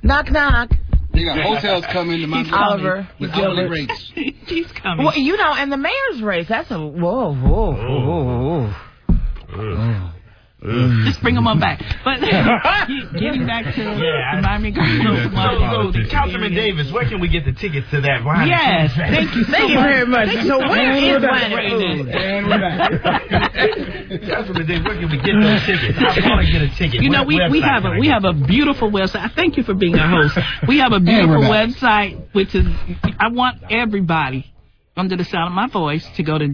Knock, knock. They got hotels coming to my Oliver with hourly rates. He's coming. Well, you know, and the mayor's race, that's a whoa. Just bring them on back. But getting back to Miami Gardens. So, Councilman Davis, where can we get the tickets to that? Yes, thank you very much. So where is Wine Councilman Davis, where can we get those tickets? I want to get a ticket. You know, we have a beautiful website. I thank you for being our host. We have a beautiful website, which is, I want everybody under the sound of my voice to go to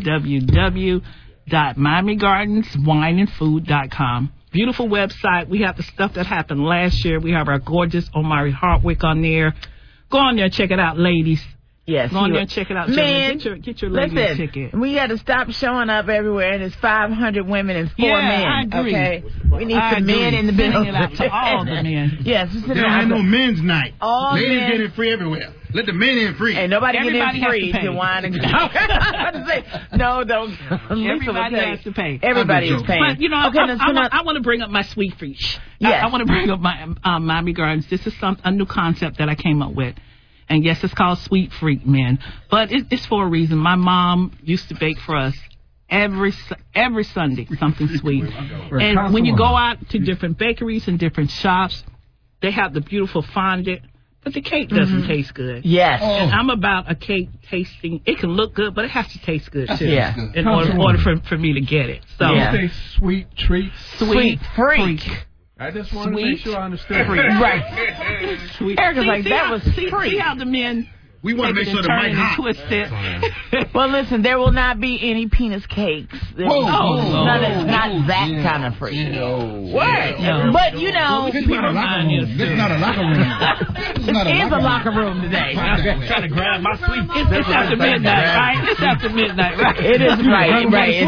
www.miamigardenswineandfood.com. Beautiful website. We have the stuff that happened last year. We have our gorgeous Omari Hardwick on there. Go on there and check it out, ladies. Yes. Go on there and check it out. Man, get your ladies ticket. We got to stop showing up everywhere, and it's 500 women and 4 men. I agree. Okay? We need some men in the building. Sending it out to all the men. Yes. They don't have no men's night. All ladies men. get it free everywhere. Let the men in free. Ain't nobody get in free to wine and no, don't. Everybody has to pay. Everybody is paying. But, you know, I want to bring up my sweet freak. Yes. I want to bring up my Miami Gardens. This is a new concept that I came up with. And yes, it's called Sweet Freak Men. But it's for a reason. My mom used to bake for us every Sunday, something sweet. And when you go out to different bakeries and different shops, they have the beautiful fondant, but the cake doesn't taste good. Yes. And I'm about a cake tasting. It can look good, but it has to taste good, too. Yeah. In order for me to get it. So, Say sweet treat. Sweet freak. I just want to make sure I understand. Right. Sweet. Erica's like, that was See how the men... We want to make sure the mic hot. Twist it. Well, listen, there will not be any penis cakes. Not that kind of freak. What? No. But, you know... This is not a locker room. This is not a locker room. It is a locker room today. I'm trying to grab my sweet. It's after midnight, right? It's after midnight, right? It is right.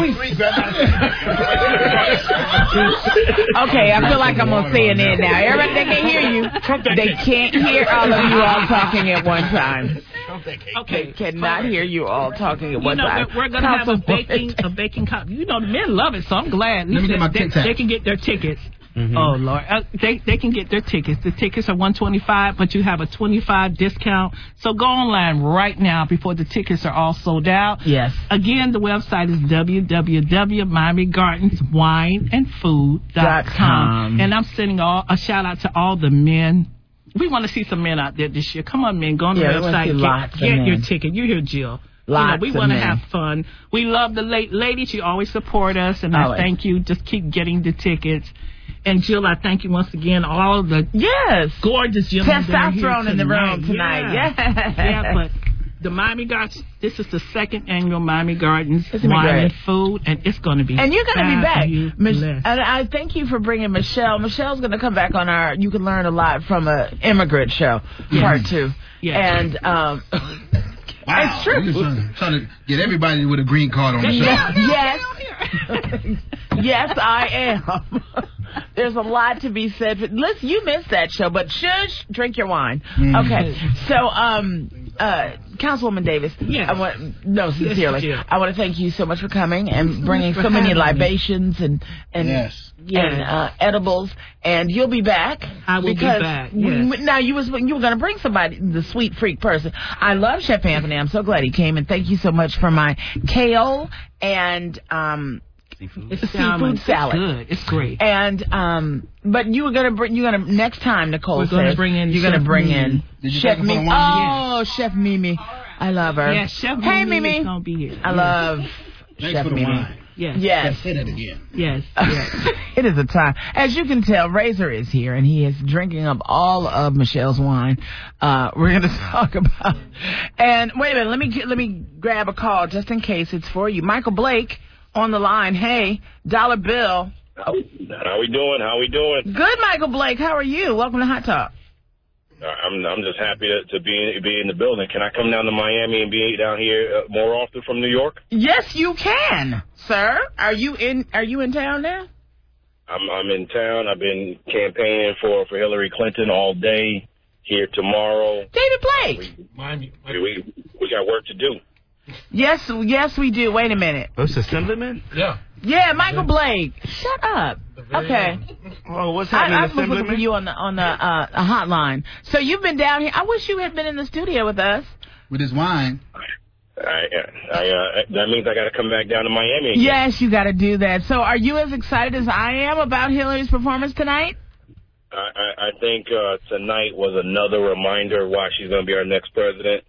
Okay, I feel like I'm on CNN now. Everybody, they can hear you. They can't hear all of you all talking at one time. Okay. They cannot hear you all talking at one time. We're going to have a baking cup. You know, the men love it, so I'm glad. Let me get my they can get their tickets. Mm-hmm. Oh, Lord. They can get their tickets. The tickets are $125, but you have a 25 discount. So go online right now before the tickets are all sold out. Yes. Again, the website is www.miamigardenswineandfood.com. And I'm sending a shout out to all the men. We want to see some men out there this year. Come on, men. Go on the website. Get your ticket. You hear Jill. We want to have fun. We love the ladies. You always support us, and I thank you. Just keep getting the tickets. And Jill, I thank you once again. All of the gorgeous Jill testosterone in the room tonight. Yeah, but the Miami Gardens. This is the second annual Miami Gardens Wine and Food, and it's going to be. And you're going to be back. And I thank you for bringing Michelle. Michelle's going to come back on our You Can Learn a Lot from an Immigrant Show, part 2. Yes. And it's true. We're trying to get everybody with a green card on the show. Yes, I am. There's a lot to be said. Listen, you missed that show, but shush, drink your wine. Okay, so Councilwoman Davis, sincerely, I want to thank you so much for coming and bringing so many libations and edibles. And you'll be back. I will be back. Yes. Now you were going to bring somebody, the sweet freak person. I love Chef Anthony. I'm so glad he came, and thank you so much for my kale and seafood salad. It's good. It's great. And but you're gonna next time, Nicole We're gonna bring in Chef Mimi. Oh, Chef Mimi. I love her. Yeah, Chef Mimi. Hey, Mimi. Is gonna be here. I love Chef Mimi. Yes. Say that again. Yes. It is a time. As you can tell, Razor is here, and he is drinking up all of Michelle's wine. We're going to talk about. And wait a minute, let me grab a call just in case it's for you. Michael Blake on the line. Hey, dollar bill. How we doing? Good, Michael Blake. How are you? Welcome to Hot Talk. I'm just happy to be in the building. Can I come down to Miami and be down here more often from New York? Yes, you can, sir. Are you in town now? I'm in town. I've been campaigning for Hillary Clinton all day. Here tomorrow. David Blake. We got work to do. Yes, we do. Wait a minute. It's Assemblyman? Yeah. Yeah, Michael Blake. Shut up. Okay. Oh, what's happening? I was looking for you on the hotline. So you've been down here. I wish you had been in the studio with us. With his wine. That means I got to come back down to Miami again. Yes, you got to do that. So are you as excited as I am about Hillary's performance tonight? I think tonight was another reminder why she's going to be our next president.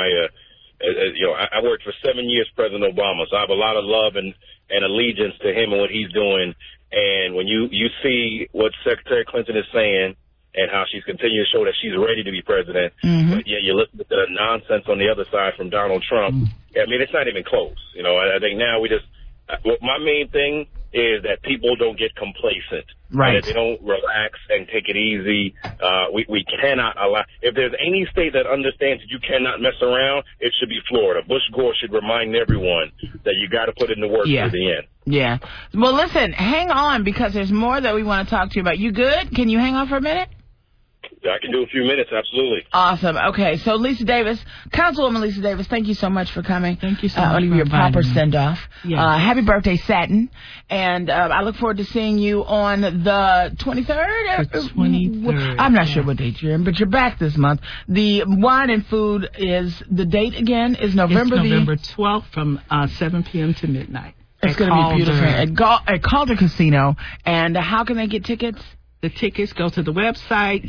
I worked for 7 years for President Obama, so I have a lot of love and allegiance to him and what he's doing. And when you see what Secretary Clinton is saying and how she's continuing to show that she's ready to be president, but yet you listen to the nonsense on the other side from Donald Trump, I mean, it's not even close. I think now my main thing is that people don't get complacent. Right. That they don't relax and take it easy. We cannot allow. If there's any state that understands that you cannot mess around, it should be Florida. Bush Gore should remind everyone that you got to put in the work to the end. Yeah. Well, listen, hang on because there's more that we want to talk to you about. You good? Can you hang on for a minute? I can do a few minutes, absolutely. Awesome. Okay, so Lisa Davis, Councilwoman Lisa Davis, thank you so much for coming. Thank you so much. I'll give you a proper send-off. Yes. Happy birthday, Satin. And I look forward to seeing you on the 23rd? The 23rd. I'm not sure what date you're in, but you're back this month. The wine and food is, the date again is November 12th from 7 p.m. to midnight. It's going to be beautiful. At Calder Casino. And how can they get tickets? The tickets go to the website,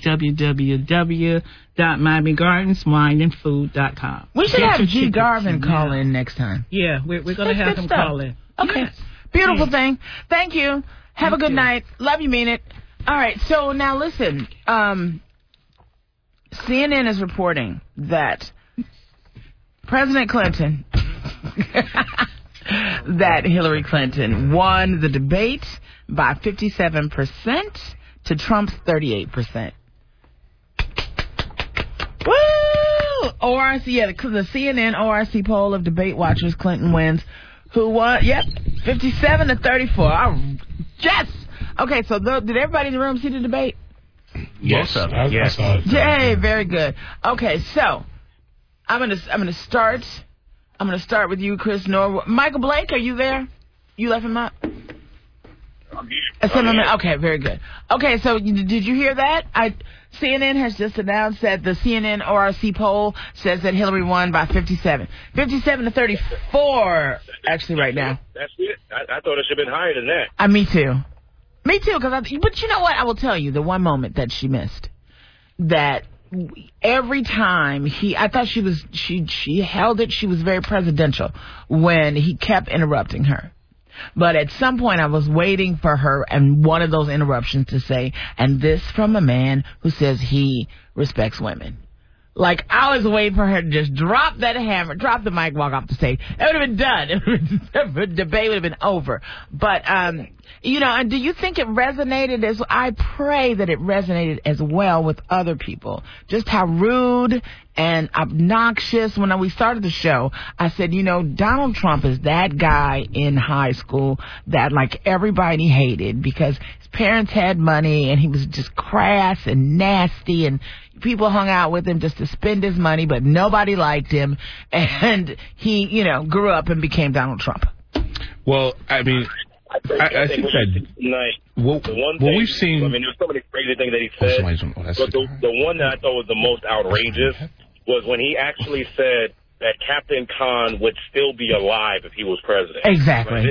www.miamigardenswineandfood.com. We should have G. Garvin call in next time. Yeah, we're going to have him call in. Okay. Yes. Beautiful thing. Thank you. Have a good night. Love you, mean it. All right, so now listen. CNN is reporting that President Clinton, that Hillary Clinton won the debate by 57%. To Trump's 38%. Woo! ORC, the CNN ORC poll of debate watchers, Clinton wins. Who won? Yep, 57 to 34. Oh, yes! Okay, so did everybody in the room see the debate? Yes. Yes. Yay, very good. Okay, so I'm gonna start with you, Chris Norwood. Michael Blake, are you there? You left him up? Okay, very good. Okay, so did you hear that? CNN has just announced that the CNN ORC poll says that Hillary won by 57 to 34, actually, right now. That's it. I thought it should have been higher than that. Me too. But you know what? I will tell you the one moment that she missed. That every time I thought she held it. She was very presidential when he kept interrupting her. But at some point, I was waiting for her and one of those interruptions to say, and this from a man who says he respects women. Like, I was waiting for her to just drop that hammer, drop the mic, walk off the stage. It would have been done. The debate would have been over. But, and do you think it resonated I pray that it resonated as well with other people. Just how rude and obnoxious. When we started the show, I said, Donald Trump is that guy in high school that, like, everybody hated because his parents had money and he was just crass and nasty and people hung out with him just to spend his money, but nobody liked him. And he, grew up and became Donald Trump. Well, I mean, I think that we've seen. I mean, there's so many crazy things that he said. But the one that I thought was the most outrageous was when he actually said that Captain Khan would still be alive if he was president. Exactly.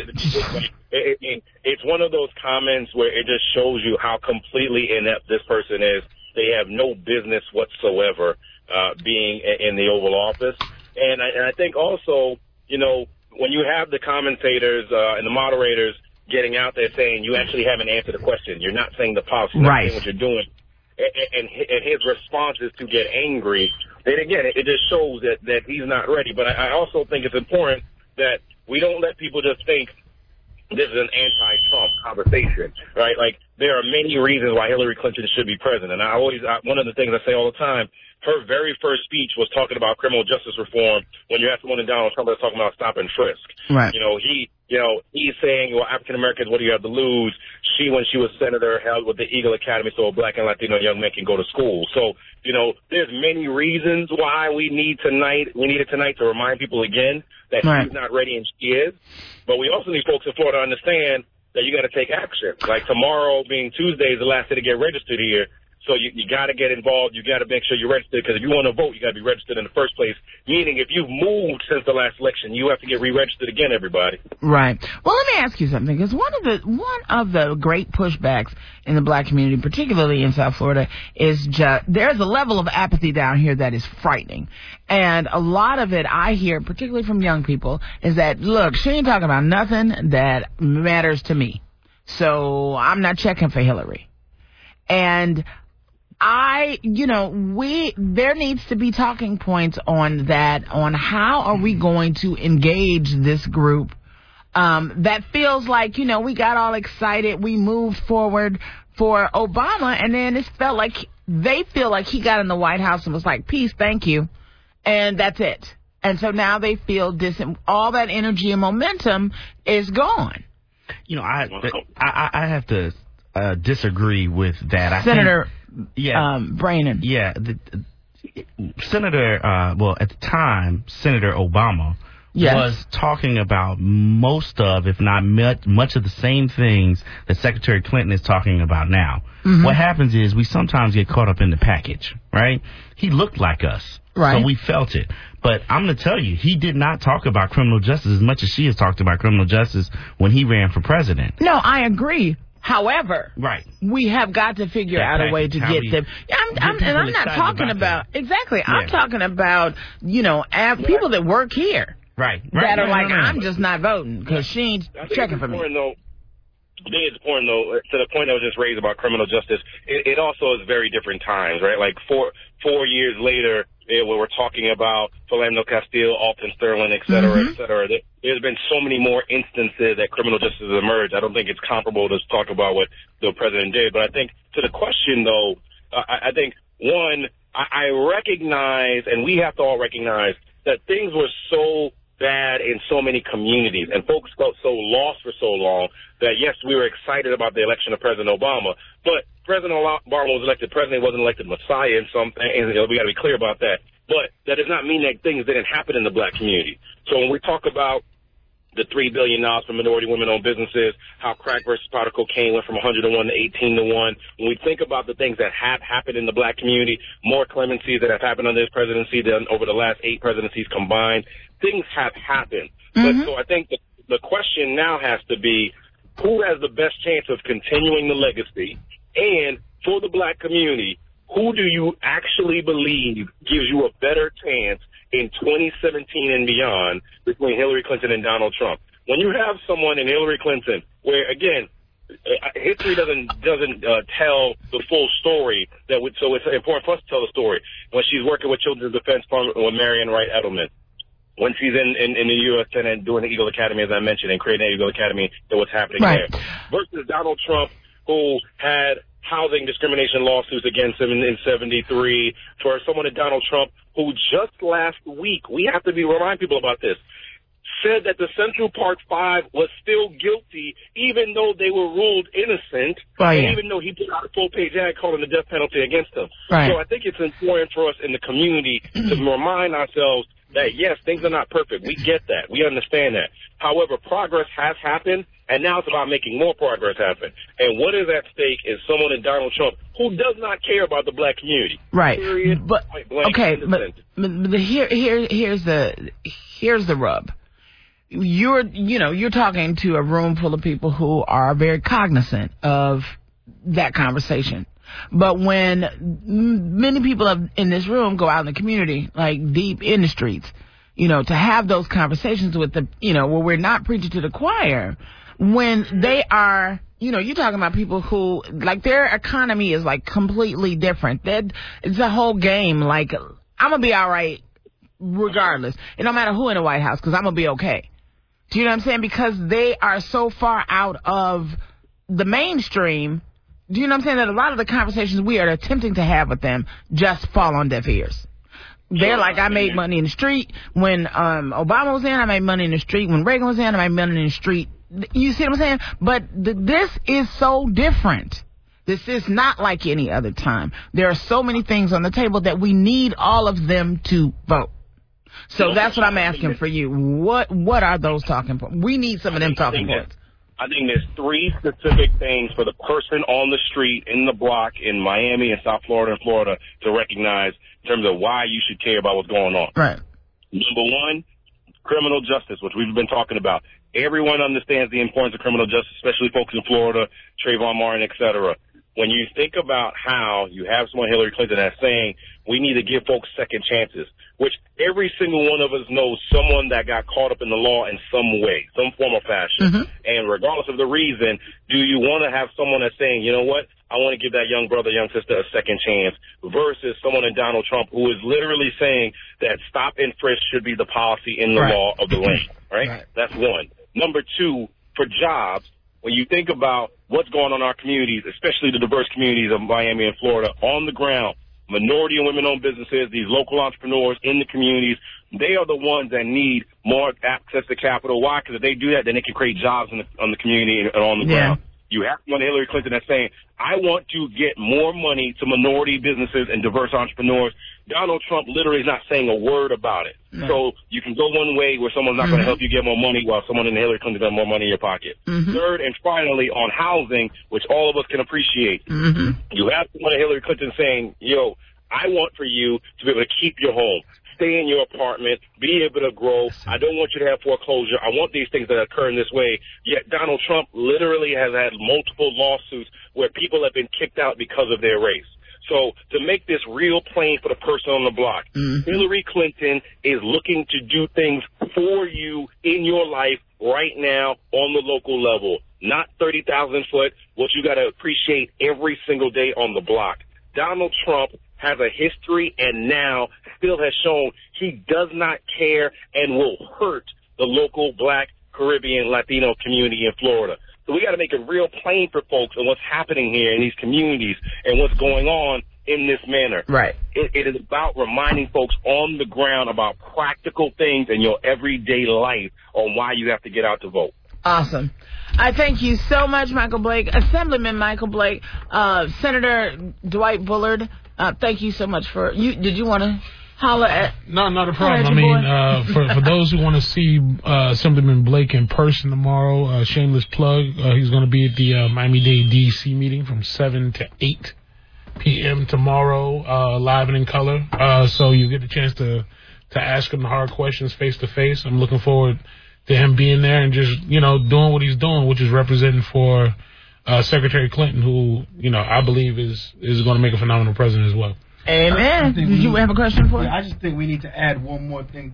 It's one of those comments where it just shows you how completely inept this person is. They have no business whatsoever being in the Oval Office. And I think also, when you have the commentators and the moderators getting out there saying you actually haven't answered the question, you're not saying the policy, you're not saying what you're doing, and his response is to get angry, then again, it just shows that he's not ready. But I also think it's important that we don't let people just think this is an anti-Trump conversation, right? Like, there are many reasons why Hillary Clinton should be president. And one of the things I say all the time, her very first speech was talking about criminal justice reform when you have someone in Donald Trump that's talking about stop and frisk. Right. you know, he's saying, well, African Americans, what do you have to lose? She, when she was senator, held with the Eagle Academy so Black and Latino young men can go to school. So, you know, there's many reasons why we needed tonight to remind people again that she's not ready and she is. But we also need folks in Florida to understand that you got to take action. Like tomorrow being Tuesday is the last day to get registered here. So you got to get involved. You got to make sure you're registered, because if you want to vote, you got to be registered in the first place. Meaning, if you've moved since the last election, you have to get re-registered again, everybody. Right. Well, let me ask you something, because one of the great pushbacks in the Black community, particularly in South Florida, is there's a level of apathy down here that is frightening. And a lot of it I hear, particularly from young people, is that, look, she ain't talking about nothing that matters to me, so I'm not checking for Hillary. And there needs to be talking points on that, on how are we going to engage this group that feels like, you know, we got all excited, we moved forward for Obama, and then it felt like they feel like he got in the White House and was like, peace, thank you, and that's it. And so now they feel all that energy and momentum is gone. You know, I have to disagree with that. Senator Brannan. Senator, at the time, Senator Obama was talking about most of, if not much of the same things that Secretary Clinton is talking about now. Mm-hmm. What happens is we sometimes get caught up in the package, right? He looked like us, so we felt it. But I'm going to tell you, he did not talk about criminal justice as much as she has talked about criminal justice when he ran for president. No, I agree. However, we have got to figure out a way to get them. I'm not talking about exactly. Yeah. I'm talking about, you know, people that work here, that are like, I'm just not voting because she ain't checking for me. I think it's important, though, to the point that was just raised about criminal justice. It also is very different times, right? Like 4 years later, where we're talking about Philando Castile, Alton Sterling, et cetera, et cetera. There's been so many more instances that criminal justice has emerged. I don't think it's comparable to talk about what the president did. But I think to the question, though, I think, one, I recognize, and we have to all recognize, that things were so bad in so many communities, and folks felt so lost for so long that, yes, we were excited about the election of President Obama, but President Obama was elected president, he wasn't elected Messiah and something, and we got to be clear about that. But that does not mean that things didn't happen in the Black community. So when we talk about the $3 billion for minority women-owned businesses, how crack versus powder cocaine went from 100 to 1 to 18 to 1. When we think about the things that have happened in the Black community, more clemencies that have happened under this presidency than over the last 8 presidencies combined, things have happened. But so I think the question now has to be, who has the best chance of continuing the legacy? And for the Black community, who do you actually believe gives you a better chance in 2017 and beyond between Hillary Clinton and Donald Trump? When you have someone in Hillary Clinton, where, again, history doesn't tell the full story, so it's important for us to tell the story. When she's working with Children's Defense Fund with Marian Wright Edelman, when she's in the U.S. Senate doing the Eagle Academy, as I mentioned, and creating the Eagle Academy, and what's happening there, versus Donald Trump, who had housing discrimination lawsuits against him in 73, for someone like Donald Trump, who just last week, we have to remind people about this, said that the Central Park Five was still guilty, even though they were ruled innocent, and even though he put out a full-page ad calling the death penalty against them. So I think it's important for us in the community to remind ourselves that, yes, things are not perfect. We get that. We understand that. However, progress has happened, and now it's about making more progress happen. And what is at stake is someone in Donald Trump who does not care about the Black community. Period. But okay, but here's the rub. You're talking to a room full of people who are very cognizant of that conversation. But when many people in this room go out in the community, like deep in the streets, to have those conversations with where we're not preaching to the choir, when they are, you're talking about people who, like, their economy is, like, completely different. It's a whole game. Like, I'm going to be all right regardless. It don't matter who in the White House, because I'm going to be okay. Do you know what I'm saying? Because they are so far out of the mainstream. Do you know what I'm saying? That a lot of the conversations we are attempting to have with them just fall on deaf ears. They're like, I made money in the street when Obama was in. I made money in the street when Reagan was in. I made money in the street. You see what I'm saying? But this is so different. This is not like any other time. There are so many things on the table that we need all of them to vote. So that's what I'm asking for you. What are those talking points? We need some of them talking points. I think there's 3 specific things for the person on the street, in the block, in Miami and South Florida and Florida to recognize in terms of why you should care about what's going on. Right. Number 1, criminal justice, which we've been talking about. Everyone understands the importance of criminal justice, especially folks in Florida, Trayvon Martin, et cetera. When you think about how you have someone, Hillary Clinton, that's saying we need to give folks second chances, which every single one of us knows someone that got caught up in the law in some way, some form or fashion. Mm-hmm. And regardless of the reason, do you want to have someone that's saying, you know what, I want to give that young brother, young sister a second chance, versus someone in Donald Trump who is literally saying that stop and frisk should be the policy in the law of the land, right? That's one. Number 2, for jobs, when you think about what's going on in our communities, especially the diverse communities of Miami and Florida, on the ground, minority and women-owned businesses, these local entrepreneurs in the communities, they are the ones that need more access to capital. Why? Because if they do that, then they can create jobs on the community and on the ground. You have one Hillary Clinton that's saying, I want to get more money to minority businesses and diverse entrepreneurs. Donald Trump literally is not saying a word about it. No. So you can go one way where someone's not going to help you get more money while someone in Hillary Clinton got more money in your pocket. Third, and finally, on housing, which all of us can appreciate, you have someone in Hillary Clinton saying, yo, I want for you to be able to keep your home, stay in your apartment, be able to grow. I don't want you to have foreclosure. I want these things that occur in this way. Yet Donald Trump literally has had multiple lawsuits where people have been kicked out because of their race. So to make this real plain for the person on the block, Hillary Clinton is looking to do things for you in your life right now on the local level, not 30,000 foot, what you got to appreciate every single day on the block. Donald Trump has a history and now still has shown he does not care and will hurt the local Black, Caribbean, Latino community in Florida. So we got to make it real plain for folks on what's happening here in these communities and what's going on in this manner. Right. It is about reminding folks on the ground about practical things in your everyday life on why you have to get out to vote. Awesome. I thank you so much, Michael Blake. Assemblyman Michael Blake, Senator Dwight Bullard, thank you so much for you. Did you want to holler at? No, not a problem. I mean, for those who want to see Assemblyman Blake in person tomorrow, shameless plug, he's going to be at the Miami-Dade D.C. meeting from 7 to 8 p.m. tomorrow, live and in color. So you get the chance to ask him the hard questions face to face. I'm looking forward to him being there and just, doing what he's doing, which is representing for Secretary Clinton, who, I believe is going to make a phenomenal president as well. Amen. Did you have a question for him? I just think we need to add one more thing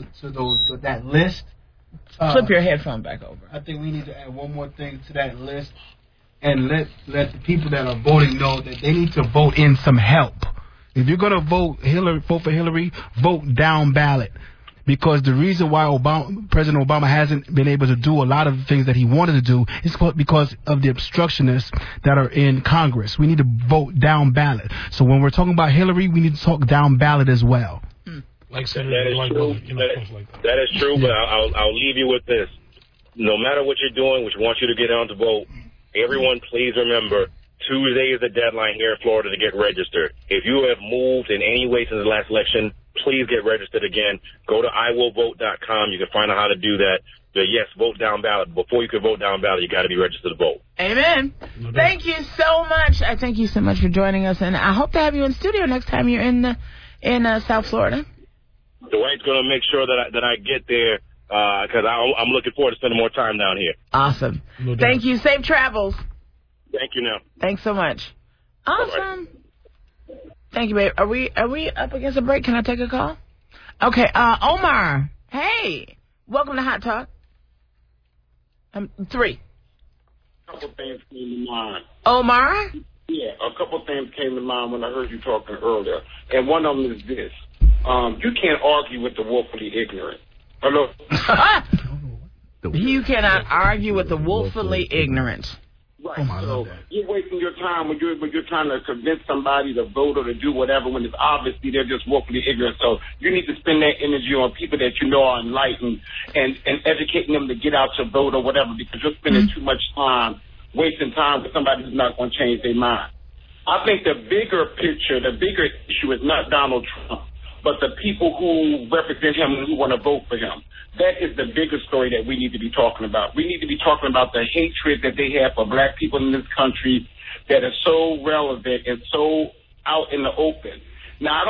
to that list. Flip your headphone back over. I think we need to add one more thing to that list and let the people that are voting know that they need to vote in some help. If you're going to vote for Hillary, vote down ballot. Because the reason why President Obama hasn't been able to do a lot of the things that he wanted to do is because of the obstructionists that are in Congress. We need to vote down ballot. So when we're talking about Hillary, we need to talk down ballot as well. Like Senator, that is true, but I'll leave you with this. No matter what you're doing, which wants you to get out to vote, everyone please remember, Tuesday is the deadline here in Florida to get registered. If you have moved in any way since the last election, please get registered again. Go to iwillvote.com. You can find out how to do that. But yes, vote down ballot. Before you can vote down ballot, you got to be registered to vote. Amen. Thank you so much. I thank you so much for joining us, and I hope to have you in studio next time you're in South Florida. Dwight's going to make sure that I get there because I'm looking forward to spending more time down here. Awesome. Thank you. Safe travels. Thank you. Now. Thanks so much. Awesome. Right. Thank you, babe. Are we up against a break? Can I take a call? Okay. Omar. Hey. Welcome to Hot Talk. 3. A couple things came to mind. Omar? Yeah, a couple things came to mind when I heard you talking earlier. And one of them is this. You can't argue with the woefully ignorant. Hello? You cannot argue with the woefully ignorant. Right. So you're wasting your time when you're trying to convince somebody to vote or to do whatever when it's obviously they're just woefully ignorant. So you need to spend that energy on people that you know are enlightened and educating them to get out to vote or whatever, because you're spending too much time wasting time with somebody who's not going to change their mind. I think the bigger picture, the bigger issue is not Donald Trump, but the people who represent him and who want to vote for him. That is the bigger story that we need to be talking about. We need to be talking about the hatred that they have for black people in this country that is so relevant and so out in the open. Now,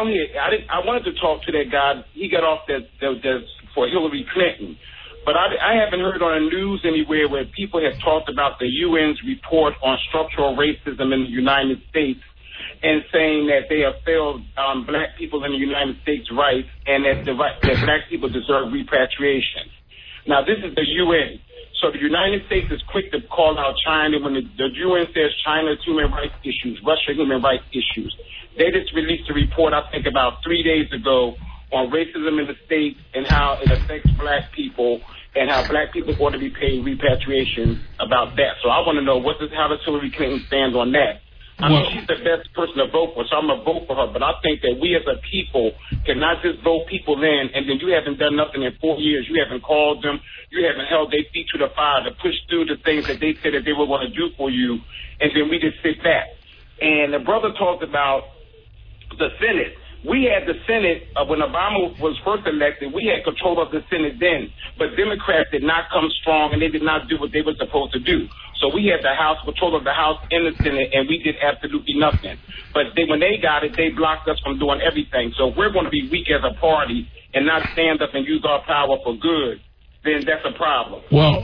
I wanted to talk to that guy. He got off that for Hillary Clinton. But I haven't heard on the news anywhere where people have talked about the UN's report on structural racism in the United States and saying that they have failed black people in the United States rights and that black people deserve repatriation. Now, this is the UN. So the United States is quick to call out China when the UN says China's human rights issues, Russia human rights issues. They just released a report, I think, about 3 days ago on racism in the States and how it affects black people and how black people ought to be paid repatriation about that. So I want to know how does Hillary Clinton stand on that? I mean, she's the best person to vote for, so I'm going to vote for her. But I think that we as a people cannot just vote people in, and then you haven't done nothing in 4 years. You haven't called them. You haven't held their feet to the fire to push through the things that they said that they were going to do for you, and then we just sit back. And the brother talked about the Senate. We had the Senate, when Obama was first elected, we had control of the Senate then. But Democrats did not come strong, and they did not do what they were supposed to do. So we had the House, control of the House and the Senate, and we did absolutely nothing. But when they got it, they blocked us from doing everything. So if we're going to be weak as a party and not stand up and use our power for good, then that's a problem. Well,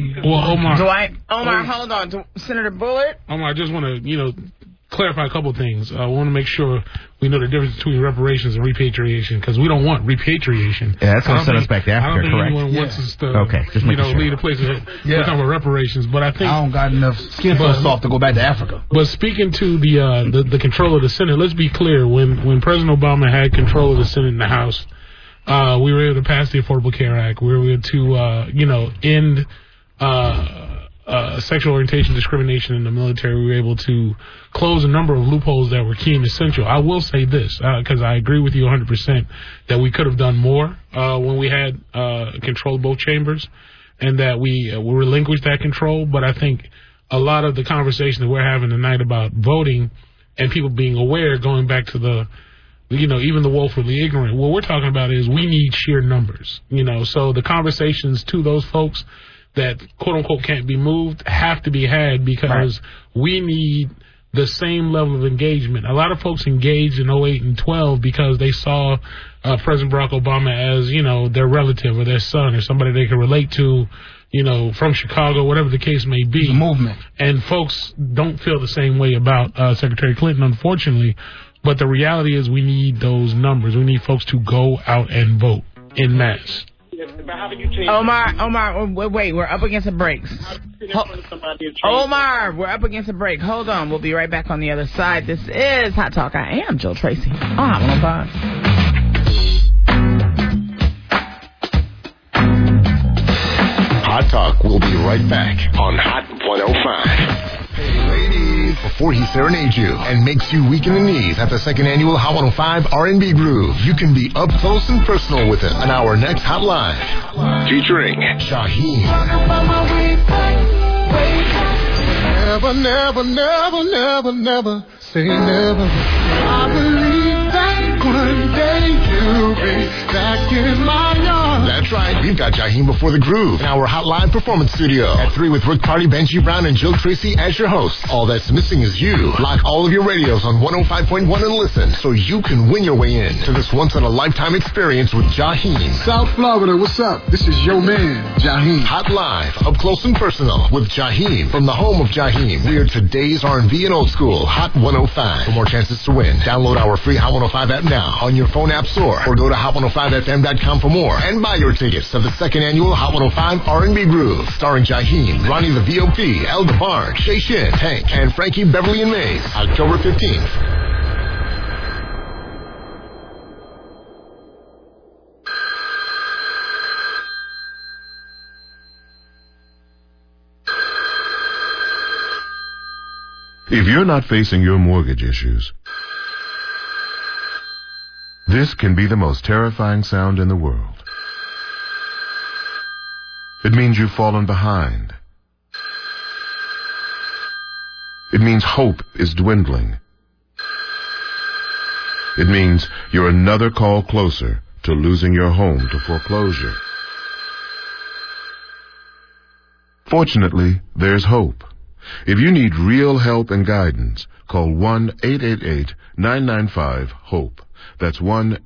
Omar. Omar, hold on. Senator Bullard? Omar, I just want to, clarify a couple things. I want to make sure we know the difference between reparations and repatriation, because we don't want repatriation. Yeah, that's going to send us back to Africa, correct? I don't think anyone wants us to, just lead a place. We're talking about reparations, but I think I don't got enough skin so soft to go back to Africa. But speaking to the control of the Senate, let's be clear. When President Obama had control of the Senate and the House, we were able to pass the Affordable Care Act. We were able to end sexual orientation discrimination in the military. We were able to close a number of loopholes that were key and essential. I will say this, because I agree with you 100% that we could have done more when we had control of both chambers, and that we relinquished that control. But I think a lot of the conversation that we're having tonight about voting and people being aware, going back to the even the woefully ignorant, what we're talking about is we need sheer numbers. So the conversations to those folks that quote-unquote can't be moved have to be had, because we need the same level of engagement. A lot of folks engaged in 08 and 12 because they saw President Barack Obama as, their relative or their son or somebody they could relate to, from Chicago, whatever the case may be. The movement. And folks don't feel the same way about Secretary Clinton, unfortunately. But the reality is we need those numbers. We need folks to go out and vote en masse. Omar, wait, we're up against a break. Omar, we're up against a break. Hold on, we'll be right back on the other side. This is Hot Talk. I am Jill Tracy on Hot 105. Hot Talk will be right back on Hot 105. Hey, ladies. Before he serenades you and makes you weak in the knees at the second annual Hot 105 R&B Groove, you can be up close and personal with him on our next Hot Live, featuring Shaheem. Never, never, never, never, never say never. I believe that one day you'll be back in my yard. That's right. We've got Shaheem Before the Groove in our Hot Live Performance Studio at 3 with Rick Party, Benji Brown, and Jill Tracy as your hosts. All that's missing is you. Lock all of your radios on 105.1 and listen so you can win your way in to this once-in-a-lifetime experience with Shaheem. South Florida, what's up? This is your man, Shaheem. Hot Live, up close and personal with Shaheem from the home of Shaheem. We are today's R&B and old school Hot 105. For more chances to win, download our free Hot 105 app now on your phone app store or go to hot105fm.com for more and buy your tickets to the second annual Hot 105 R&B Groove, starring Shaheem, Ronnie the V.O.P., El DeBarge, Shay Shin, Hank, and Frankie Beverly and Mays, October 15th. If you're not facing your mortgage issues, this can be the most terrifying sound in the world. It means you've fallen behind. It means hope is dwindling. It means you're another call closer to losing your home to foreclosure. Fortunately, there's hope. If you need real help and guidance, call 1-888-995-HOPE. That's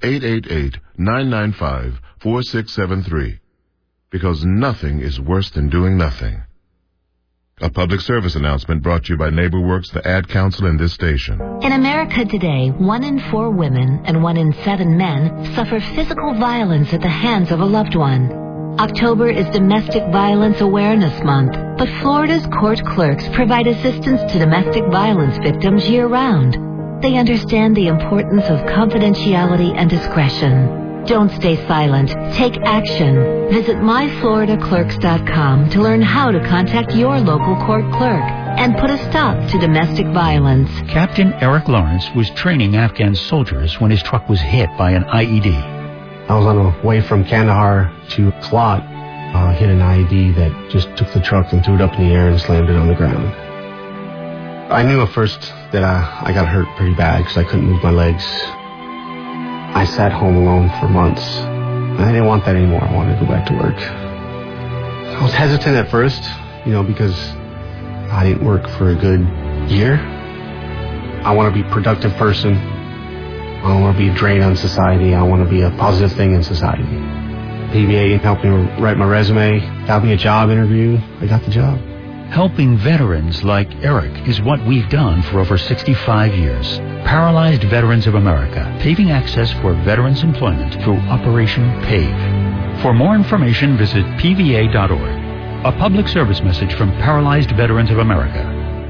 1-888-995-4673. Because nothing is worse than doing nothing. A public service announcement brought to you by NeighborWorks, the ad council, and this station. In America today, 1 in 4 women and 1 in 7 men suffer physical violence at the hands of a loved one. October is Domestic Violence Awareness Month, but Florida's court clerks provide assistance to domestic violence victims year-round. They understand the importance of confidentiality and discretion. Don't stay silent. Take action. Visit myfloridaclerks.com to learn how to contact your local court clerk and put a stop to domestic violence. Captain Eric Lawrence was training Afghan soldiers when his truck was hit by an IED. I was on the way from Kandahar to Swat, hit an IED that just took the truck and threw it up in the air and slammed it on the ground. I knew at first that I got hurt pretty bad because I couldn't move my legs. I sat home alone for months. I didn't want that anymore. I wanted to go back to work. I was hesitant at first, because I didn't work for a good year. I want to be a productive person. I don't want to be a drain on society. I want to be a positive thing in society. PVA helped me write my resume, got me a job interview. I got the job. Helping veterans like Eric is what we've done for over 65 years. Paralyzed Veterans of America, paving access for veterans' employment through Operation PAVE. For more information, visit pva.org. A public service message from Paralyzed Veterans of America.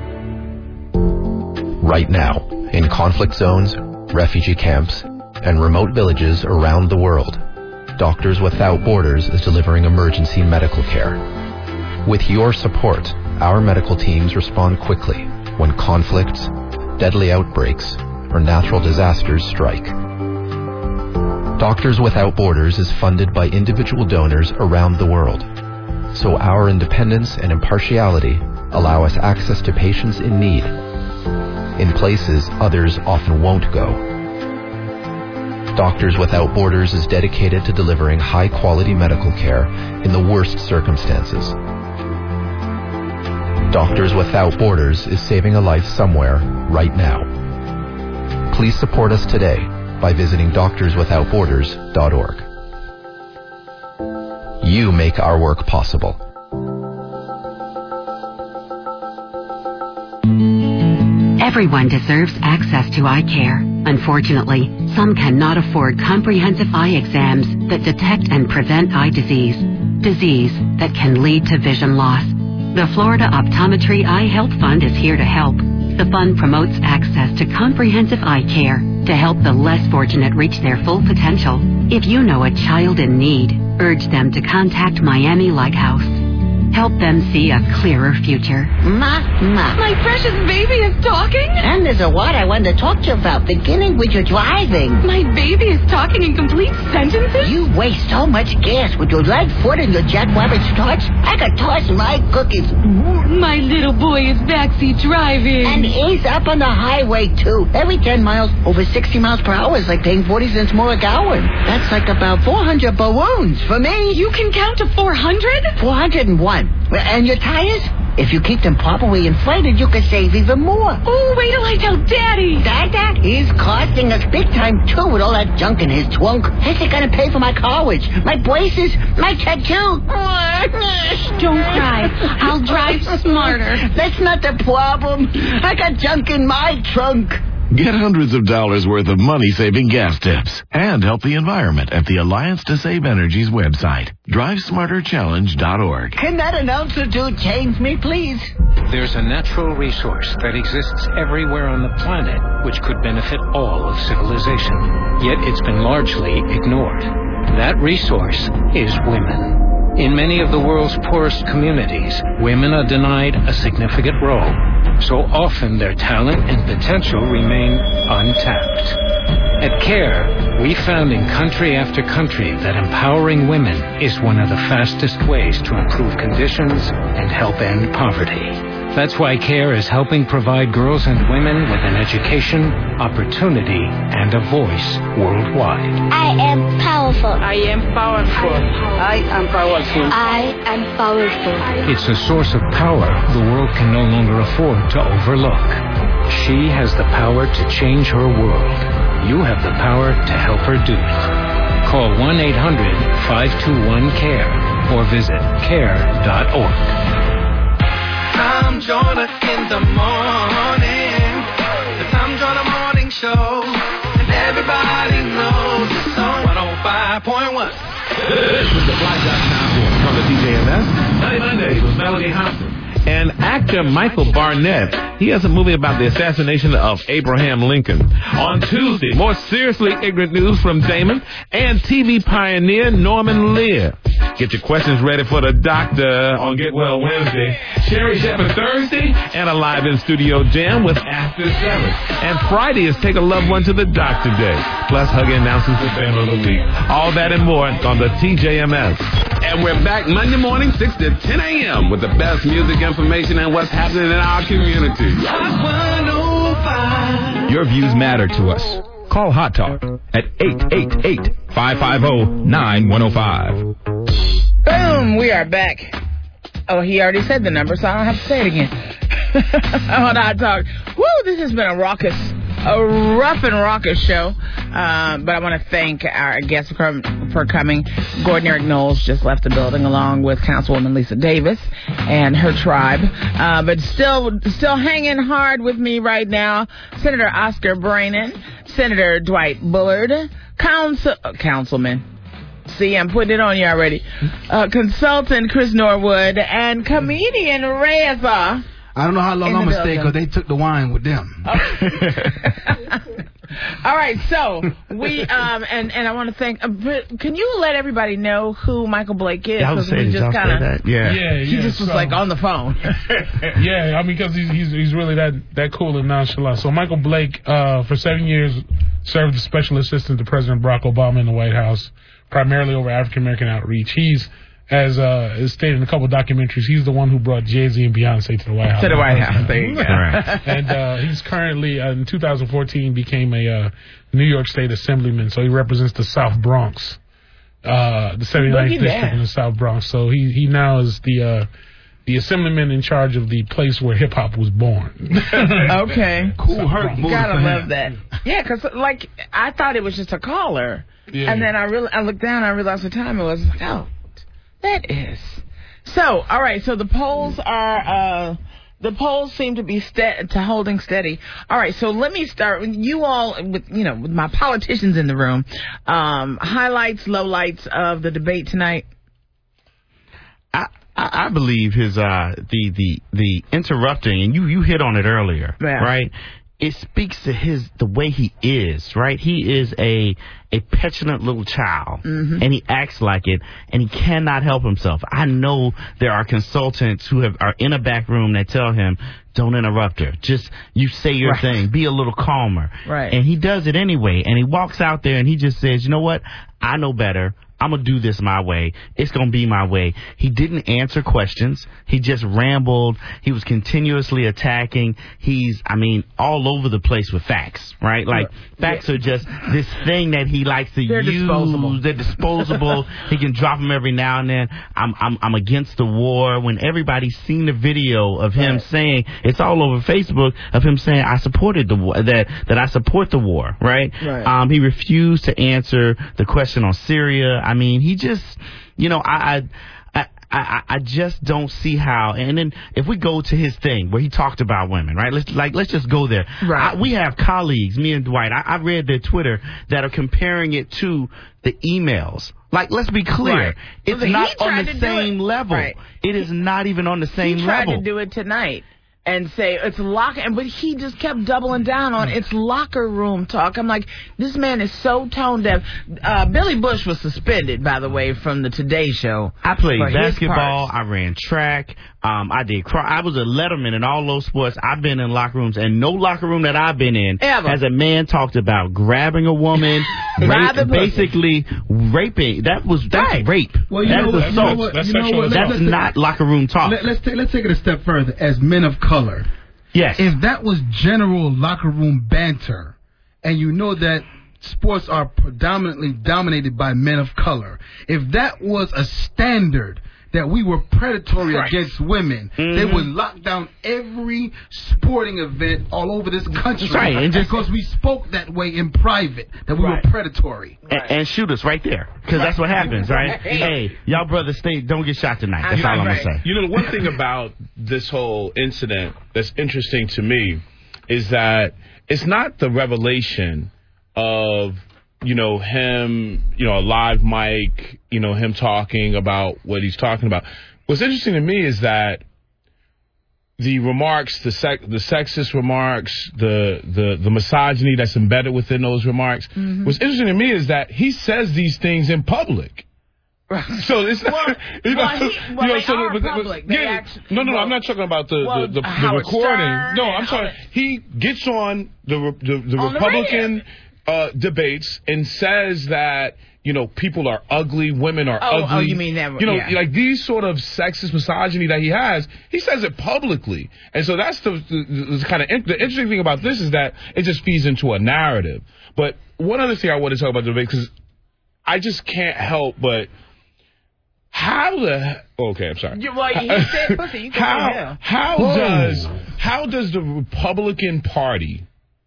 Right now, in conflict zones, refugee camps, and remote villages around the world, Doctors Without Borders is delivering emergency medical care. With your support, our medical teams respond quickly when conflicts, deadly outbreaks, or natural disasters strike. Doctors Without Borders is funded by individual donors around the world, so our independence and impartiality allow us access to patients in need, in places others often won't go. Doctors Without Borders is dedicated to delivering high-quality medical care in the worst circumstances. Doctors Without Borders is saving a life somewhere, right now. Please support us today by visiting doctorswithoutborders.org. You make our work possible. Everyone deserves access to eye care. Unfortunately, some cannot afford comprehensive eye exams that detect and prevent eye disease that can lead to vision loss. The Florida Optometry Eye Health Fund is here to help. The fund promotes access to comprehensive eye care to help the less fortunate reach their full potential. If you know a child in need, urge them to contact Miami Lighthouse. Help them see a clearer future. Ma. My precious baby is talking? And there's a word I wanted to talk to you about, beginning with your driving. My baby is talking in complete sentences? You waste so much gas with your right foot and your Jack Rabbit starts. I could toss my cookies. My little boy is backseat driving. And he's up on the highway, too. Every 10 miles, over 60 miles per hour is like paying 40 cents more a gallon. That's like about 400 balloons for me. You can count to 400? 401. And your tires? If you keep them properly inflated, you can save even more. Oh, wait till I tell Daddy. Dad? He's costing us big time, too, with all that junk in his trunk. How's he gonna pay for my college, my braces, my tattoo? Don't cry. I'll drive smarter. That's not the problem. I got junk in my trunk. Get hundreds of dollars worth of money-saving gas tips and help the environment at the Alliance to Save Energy's website, drivesmarterchallenge.org. Can that announcer dude change me, please? There's a natural resource that exists everywhere on the planet which could benefit all of civilization, yet it's been largely ignored. That resource is women. In many of the world's poorest communities, women are denied a significant role. So often their talent and potential remain untapped. At CARE, we found in country after country that empowering women is one of the fastest ways to improve conditions and help end poverty. That's why CARE is helping provide girls and women with an education, opportunity, and a voice worldwide. I am powerful. I am powerful. I am powerful. I am powerful. It's a source of power the world can no longer afford to overlook. She has the power to change her world. You have the power to help her do it. Call 1-800-521-CARE or visit care.org. Tom Joyner in the morning. The Tom Joyner Morning Show. And everybody knows it's on 105.1. This is the Black Dot Sound from the TJMS. Sunday Mondays with Melody Hobson. And actor Michael Barnett, he has a movie about the assassination of Abraham Lincoln. On Tuesday, more seriously ignorant news from Damon and TV pioneer Norman Lear. Get your questions ready for the doctor on Get Well Wednesday. Sherry Shepherd Thursday, and a live in-studio jam with After 7. And Friday is Take a Loved One to the Doctor Day. Plus hugging announcements with Family of the Week. All that and more on the TJMS. And we're back Monday morning, 6 to 10 a.m. with the best music information and what's happening in our community. Your views matter to us. Call Hot Talk at 888-550-9105. Boom, we are back. Oh, he already said the number, so I don't have to say it again. On Hot Talk. Woo, this has been a rough and raucous show. But I want to thank our guests for coming. Gordon Eric Knowles just left the building along with Councilwoman Lisa Davis and her tribe. But still hanging hard with me right now, Senator Oscar Brannan, Senator Dwight Bullard, Councilman. See, I'm putting it on you already. Consultant Chris Norwood and comedian Reza. I don't know how long I'm going to stay because they took the wine with them. All right, so we and I want to thank. Can you let everybody know who Michael Blake is? Yeah, I was saying, just kind of. He just was like on the phone. Yeah, I mean, because he's really that cool and nonchalant. So Michael Blake, for 7 years, served as special assistant to President Barack Obama in the White House, primarily over African American outreach. He's, as stated in a couple of documentaries, he's the one who brought Jay-Z and Beyonce to the White House. To the White House, there you go. And he's currently, in 2014, became a New York State Assemblyman, so he represents the South Bronx, the 79th District in the South Bronx. So he now is the Assemblyman in charge of the place where hip-hop was born. Okay. Cool hurt. You gotta love that. Yeah, because, like, I thought it was just a caller. Yeah. And then I looked down and I realized what time it was. I was like, oh. That is. So, all right, so the polls are, seem to be holding steady. All right, so let me start with you all, with my politicians in the room. Highlights, lowlights of the debate tonight. I believe his, the interrupting, and you hit on it earlier, right? It speaks to the way he is, right? He is a petulant little child, and he acts like it, and he cannot help himself. I know there are consultants who are in a back room that tell him, don't interrupt her. Just, you say your thing. Be a little calmer. Right. And he does it anyway, and he walks out there and he just says, you know what? I know better. I'm going to do this my way. It's going to be my way. He didn't answer questions. He just rambled. He was continuously attacking. He's, all over the place with facts, right? Like, facts are just this thing that he likes to use. Disposable. They're disposable. He can drop them every now and then. I'm against the war. When everybody's seen the video of him saying, it's all over Facebook, of him saying, I supported the war, that I support the war, right? He refused to answer the question on Syria. He just, I just don't see how. And then if we go to his thing where he talked about women, right? Let's just go there. Right. We have colleagues, me and Dwight. I read their Twitter that are comparing it to the emails. Like, let's be clear. Right. It's not on the same level. Right. It is not even on the same level. He tried to do it tonight. and say it's but he just kept doubling down on it's locker room talk. I'm like, this man is so tone deaf. Billy Bush was suspended, by the way, from the Today Show. I played basketball. I ran track. I did. I was a letterman in all those sports. I've been in locker rooms, and no locker room that I've been in has a man talked about grabbing a woman, basically raping. That's rape. Well, that's assault. That's not locker room talk. Let's take it a step further. As men of color, yes. If that was general locker room banter, and you know that sports are predominantly dominated by men of color, if that was a standard that we were predatory against women, they would lock down every sporting event all over this country. And because we spoke that way in private, that we were predatory. And shoot us right there, because that's what happens, right? Hey, y'all brothers, don't get shot tonight. That's all I'm going to say. You know, the one thing about this whole incident that's interesting to me is that it's not the revelation of him, a live mic, him talking about what he's talking about. What's interesting to me is that the remarks, the sexist remarks, the misogyny that's embedded within those remarks. Mm-hmm. What's interesting to me is that he says these things in public. So it's not, public. I'm not talking about the recording. No, I'm sorry. He gets on the Republican debates and says that people are ugly, women are ugly. Oh, you mean that? Like these sort of sexist misogyny that he says it publicly, and so that's the kind of the interesting thing about this is that it just feeds into a narrative. But one other thing I want to talk about the debate, because I just can't help but okay, I'm sorry. How does the Republican Party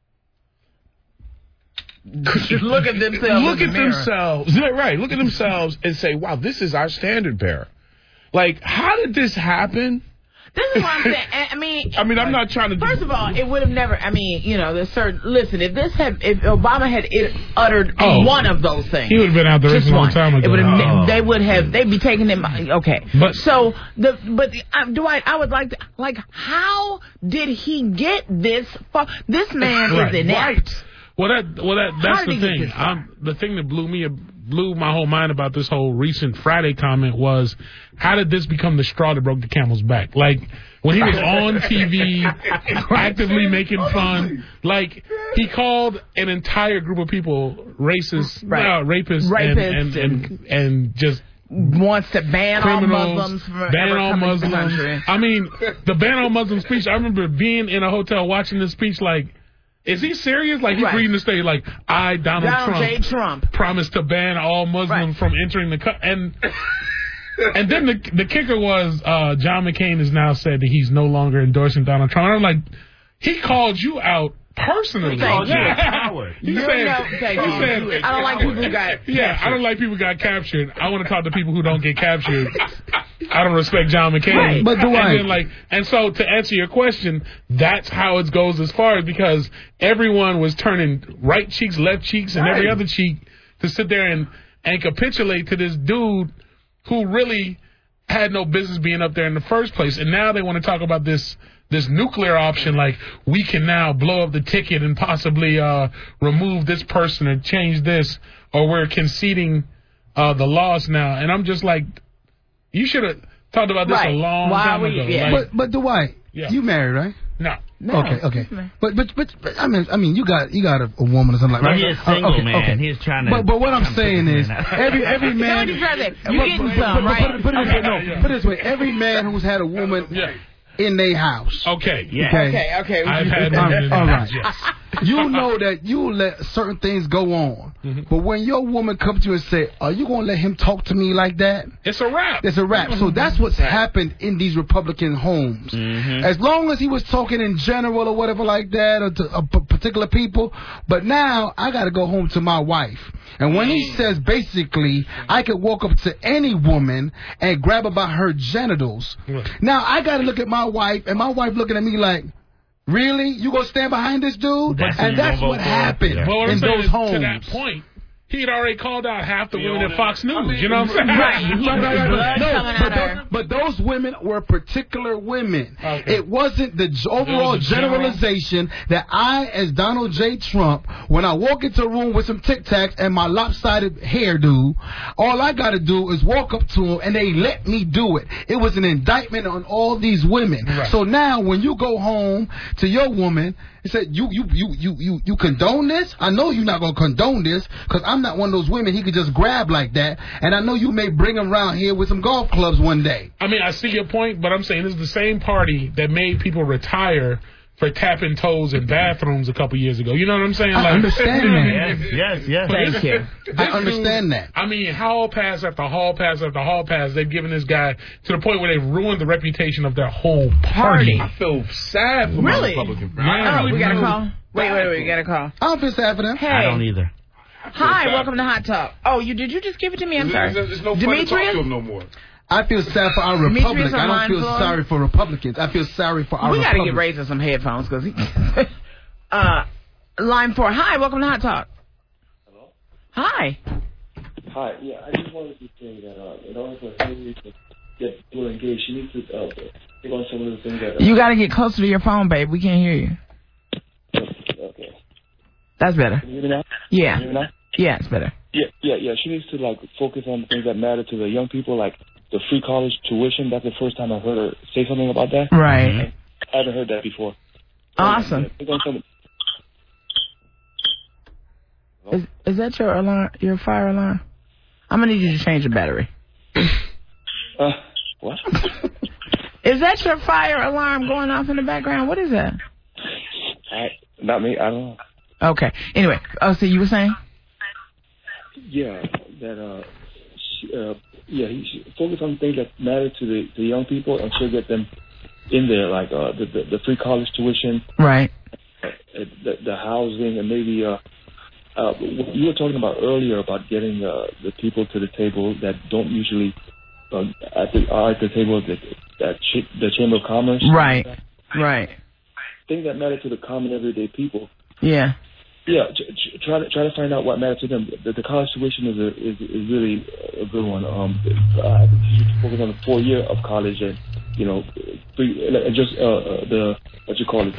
look at themselves? Right. Look at themselves and say, wow, this is our standard bearer. Like, how did this happen? This is what I'm saying. I'm not trying to. First of all, it would have never. There's certain. Listen, if Obama had uttered one of those things, he would have been out there a long time ago. They would have. They'd be taking him. Okay. Dwight, I would like to. How did he get this far? This man is inept. Right. That's the thing. The thing that blew my whole mind about this whole recent Friday comment was, how did this become the straw that broke the camel's back? Like, when he was on TV, actively making fun, like, he called an entire group of people rapists, and just wants to ban criminals, all Muslims from ban all Muslims. The ban all Muslim speech. I remember being in a hotel watching this speech like, is he serious? Like, he's reading the stage like, Donald J. Trump promised to ban all Muslims from entering the country. And then the kicker was John McCain has now said that he's no longer endorsing Donald Trump. And I'm like, he called you out personally. I don't like people who got captured. I don't like people who got captured. I want to talk to people who don't get captured. I don't respect John McCain. Right. But and so to answer your question, that's how it goes as far as, because everyone was turning right cheeks, left cheeks, and every other cheek to sit there and capitulate to this dude who really had no business being up there in the first place. And now they want to talk about this nuclear option, like we can now blow up the ticket and possibly remove this person or change this, or we're conceding the loss now. And I'm just like, you should have talked about this a long time ago. Yeah. But Dwight, you married, right? No. Okay. But I mean, you got a woman or something like that. He is single, man. Okay. He's trying to. But what I'm saying is, every man. You getting some, right? Put it this way: every man who's had a woman in their house. Okay. Yeah. Okay. I've had them in the house. Yes. You know that you let certain things go on, but when your woman comes to you and say, "Are you going to let him talk to me like that?" It's a wrap. It's a wrap. So that's what's happened in these Republican homes. Mm-hmm. As long as he was talking in general or whatever like that, or to particular people, but now I got to go home to my wife. And when he says basically, I could walk up to any woman and grab her by her genitals. Now I got to look at my wife, and my wife looking at me like, really? You gonna stand behind this dude? That's what happened in those homes. To that point, he had already called out half the women at Fox News. You know what I'm saying? Right. But those women were particular women. Okay. It wasn't the overall generalization that I, as Donald J. Trump, when I walk into a room with some Tic Tacs and my lopsided hairdo, all I got to do is walk up to them and they let me do it. It was an indictment on all these women. Right. So now when you go home to your woman and say, you condone this? I know you're not going to condone this because I'm not one of those women he could just grab like that. And I know you may bring him around here with some golf clubs one day. I mean, I see your point, but I'm saying this is the same party that made people retire for tapping toes in bathrooms a couple years ago. You know what I'm saying? I understand that. Yes. Thank you. I understand that. I mean, hall pass after hall pass after hall pass, they've given this guy to the point where they've ruined the reputation of their whole party. I feel sad for my Republican friends. We got a call. Wait, we got a call. I don't feel sad for them. Hey. I don't either. Hi, welcome to Hot Talk. Oh, did you just give it to me? I'm sorry. There's no fun to talk to him no more. I feel sad for our republic. I don't feel sorry for Republicans. I feel sorry for our We got to Republicans. get Razor some headphones because line 4. Hi, welcome to Hot Talk. Hello? Hi. Hi, yeah, I just wanted to say that in order for Hillary to get people engaged, she needs to take on some of the things that... You got to get closer to your phone, babe. We can't hear you. Okay. That's better. Can you hear me now? Yeah. Can you hear me now? Yeah, it's better. Yeah. She needs to, focus on the things that matter to the young people, like the free college tuition. That's the first time I heard her say something about that. Right. I haven't heard that before. Awesome. Is that your alarm, your fire alarm? I'm going to need you to change the battery. What? Is that your fire alarm going off in the background? What is that? Not me. I don't know. Okay. Anyway, so you were saying? Yeah, that he should focus on things that matter to the young people, and she'll get them in there, like the free college tuition, right? The housing, and maybe you were talking about earlier about getting the people to the table that don't usually at the table at the Chamber of Commerce, right? Right. Things that matter to the common everyday people. Yeah. Yeah, try to find out what matters to them. The college tuition is really a good one. I think you should focus on the 4 year of college and just the what you call it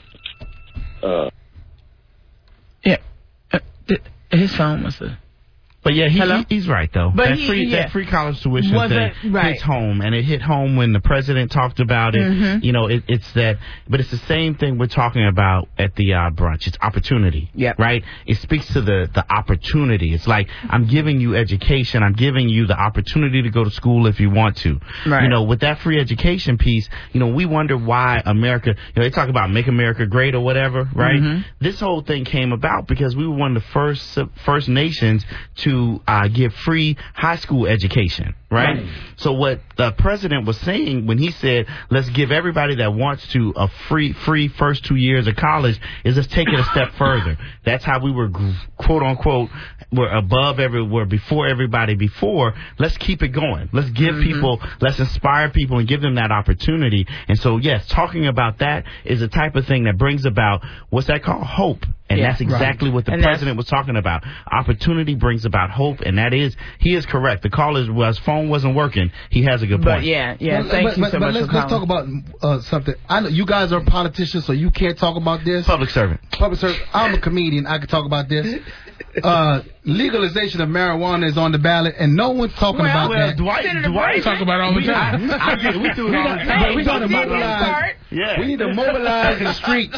his phone was the. But yeah, he's right though. But that free college tuition thing right. hits home, and it hit home when the president talked about it. Mm-hmm. You know, it's that, but it's the same thing we're talking about at the brunch. It's opportunity, right? It speaks to the opportunity. It's like I'm giving you education. I'm giving you the opportunity to go to school if you want to. Right. You know, with that free education piece, you know, we wonder why America. You know, they talk about make America great or whatever, right? Mm-hmm. This whole thing came about because we were one of the first nations to give free high school education, right? So what the president was saying when he said, let's give everybody that wants to a free first 2 years of college is let's take it a step further. That's how we were, quote unquote, we're above everywhere before everybody before. Let's keep it going. Let's give people, let's inspire people and give them that opportunity. And so, yes, talking about that is the type of thing that brings about, what's that called? Hope. And that's exactly what the president was talking about. Opportunity brings about hope, and that is, he is correct. The call is, well, his phone wasn't working. He has a good point. But thank you so much. Let's talk about something. I know you guys are politicians, so you can't talk about this. Public servant. I'm a comedian. I can talk about this. Legalization of marijuana is on the ballot, and no one's talking about that. Dwight talk about it all the time. I get it. We do it all the time. We talking about mobilize. Yeah. We need to mobilize the streets.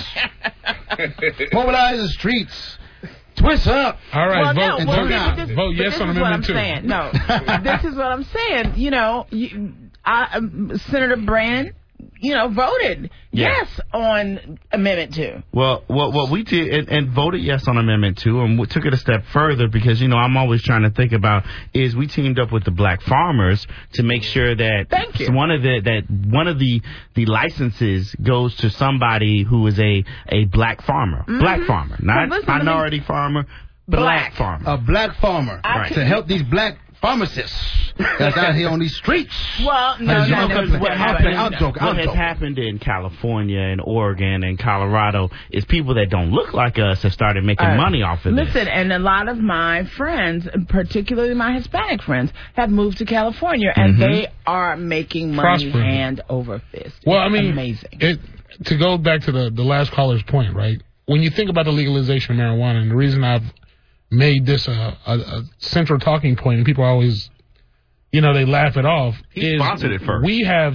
Mobilize the streets. Twist up. All right, vote. Vote yes on Amendment 2. No, this is what I'm saying. You know, Senator Brand, voted yes on Amendment 2. Well, what we did and voted yes on Amendment 2, and we took it a step further because, I'm always trying to think about is we teamed up with the black farmers to make sure that one of the licenses goes to somebody who is a black farmer, black farmer, not minority farmer. Black farmer. A black farmer. Right. To help these black pharmacists that's out here on these streets. Well, no, What has happened in California and Oregon and Colorado is people that don't look like us have started making money off of this. Listen, and a lot of my friends, particularly my Hispanic friends, have moved to California, and they are making money hand over fist. Well, I mean, amazing. To go back to the last caller's point, right? When you think about the legalization of marijuana, and the reason I've made this a central talking point, and people always, they laugh it off. He sponsored it first. We have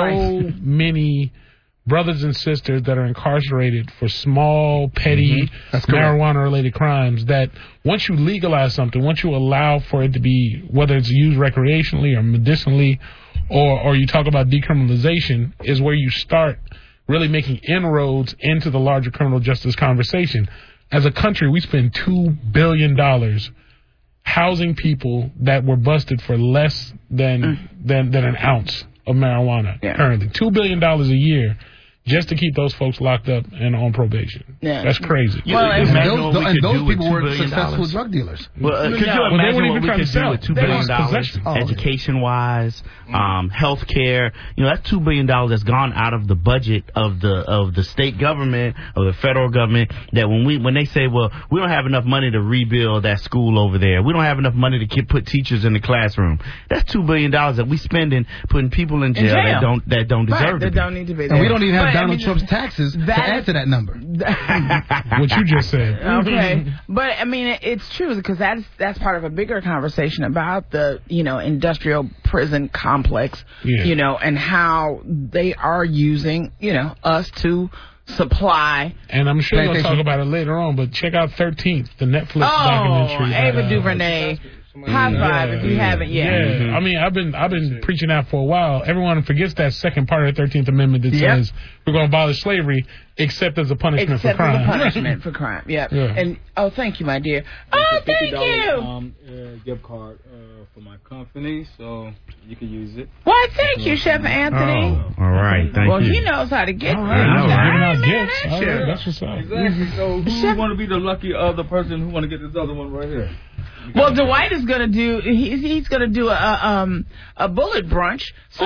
many brothers and sisters that are incarcerated for small, petty, marijuana-related crimes that once you legalize something, once you allow for it to be, whether it's used recreationally or medicinally, or you talk about decriminalization, is where you start really making inroads into the larger criminal justice conversation. As a country, we spend $2 billion housing people that were busted for less than an ounce of marijuana currently. $2 billion a year just to keep those folks locked up and on probation. Yeah. That's crazy. And those people were successful drug dealers. Well, could you imagine what we could do with $2 billion? Education-wise, health care. That's $2 billion that's gone out of the budget of the state government, of the federal government, that when they say, well, we don't have enough money to rebuild that school over there, we don't have enough money to put teachers in the classroom, that's $2 billion that we spending putting people in jail that don't deserve to be. That don't need to be there. And we don't even have Donald Trump's taxes to add to that number. What you just said. Okay. But, I mean, it's true because that's part of a bigger conversation about the, industrial prison complex, and how they are using, us to supply. And I'm sure we'll talk about it later on, but check out 13th, the Netflix documentary. Ava DuVernay. High five if you haven't yet. Yeah, I mean, I've been preaching that for a while. Everyone forgets that second part of the 13th Amendment that says we're going to abolish slavery except as a punishment for crime. Except as a punishment for crime, yeah. And, thank you, my dear. Thank you. Gift card for my company, so you can use it. Why, thank you, Chef Anthony. Oh, all right, thank you. Well, he knows how to get giving out gifts. That's what's up. Exactly, so who want to be the lucky other person who want to get this other one right here? Well, Dwight is going to do. He's going to do a bullet brunch. So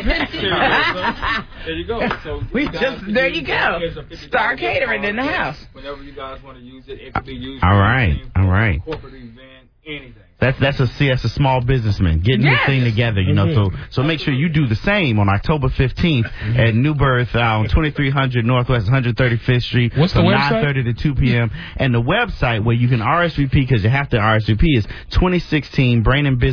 yeah. There you go. So there you go. Star Catering in the house. Whenever you guys want to use it, it could be used. All right. Corporate event, anything. That's a small businessman getting this thing together, So make sure you do the same on October 15th at New Birth on 2300 Northwest 135th Street from 9:30 to 2 p.m. And the website where you can RSVP, because you have to RSVP, is 2016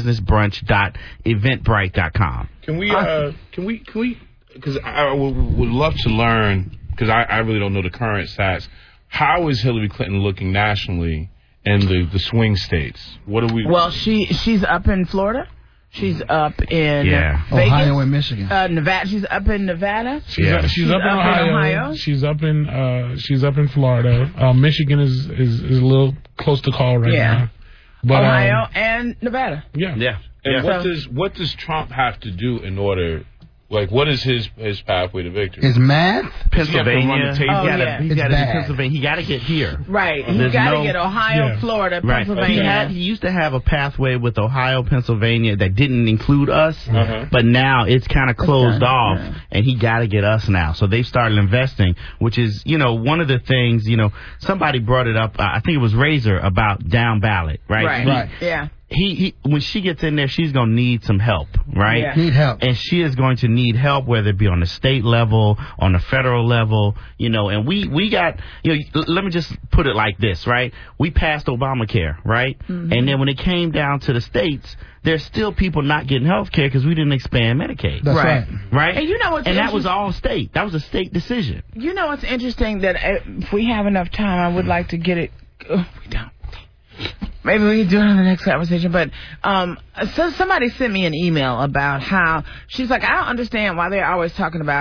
brainandbusinessbrunch.eventbrite.com. Can we? Because I would love to learn, because I really don't know the current stats. How is Hillary Clinton looking nationally? And the swing states. What do we? Well, she's up in Florida. She's up in Vegas, Ohio and Michigan. Nevada. She's up in Nevada. She's up in Ohio. She's up in Florida. Michigan is a little close to call right now. But, Ohio and Nevada. Yeah. And what does Trump have to do in order? Like, what is his pathway to victory? His math? Pennsylvania. He's got to be Pennsylvania. He got to get here. Right. He's got to get Ohio, Florida, Pennsylvania. Right. He used to have a pathway with Ohio, Pennsylvania that didn't include us, but now it's kind of closed off, and he got to get us now. So they've started investing, which is, one of the things, somebody brought it up, I think it was Razor, about down ballot, right? Right. Yeah. He when she gets in there, she's going to need some help, right? Yeah. Need help. And she is going to need help, whether it be on the state level, on the federal level, and we got, let me just put it like this, right? We passed Obamacare, right? Mm-hmm. And then when it came down to the states, there's still people not getting health care because we didn't expand Medicaid. That's right. Right? And that was all state. That was a state decision. You know what's interesting? That if we have enough time, I would like to get it. We don't. Maybe we can do it in the next conversation. But so somebody sent me an email about how she's like, I don't understand why they're always talking about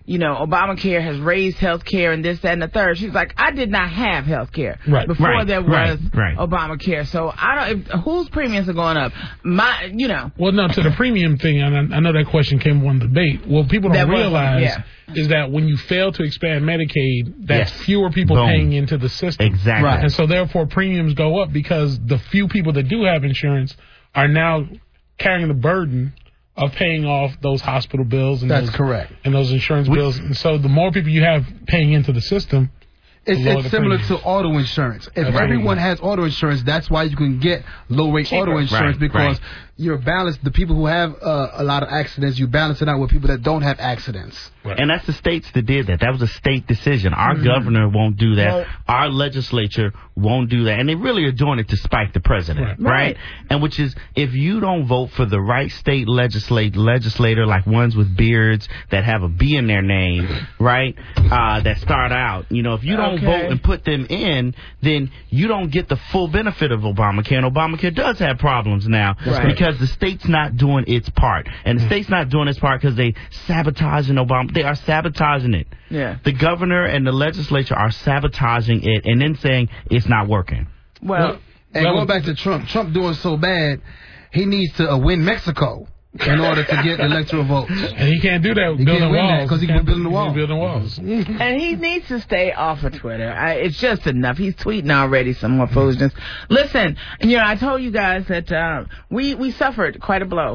Obamacare has raised health care and this, that, and the third. She's like, I did not have health care before there was Obamacare. So whose premiums are going up? Well, no, to the premium thing, and I know that question came on debate. What people don't realize is that when you fail to expand Medicaid, that's fewer people paying into the system. Exactly. Right. And so therefore premiums go up because the few people that do have insurance are now carrying the burden of paying off those hospital bills and correct. And those insurance bills. And so the more people you have paying into the system, it's similar to auto insurance. If everyone has auto insurance, that's why you can get low-rate auto insurance because you're balanced. The people who have a lot of accidents, you balance it out with people that don't have accidents. Right. And that's the states that did that. That was a state decision. Our governor won't do that. Well, our legislature won't do that. And they really are doing it to spike the president, right? And which is, if you don't vote for the right state legislator, like ones with beards that have a B in their name, right, that start out, if you don't vote and put them in, then you don't get the full benefit of Obamacare. And Obamacare does have problems now because the state's not doing its part. And the state's not doing its part because they sabotaging Obama. They are sabotaging it. Yeah. The governor and the legislature are sabotaging it and then saying it's not working. Well, and going back to Trump doing so bad, he needs to win Mexico in order to get electoral votes. And he can't do that with building walls. Because he can build the walls. And he needs to stay off of Twitter. It's just enough. He's tweeting already some more foolishness. Listen, I told you guys that we suffered quite a blow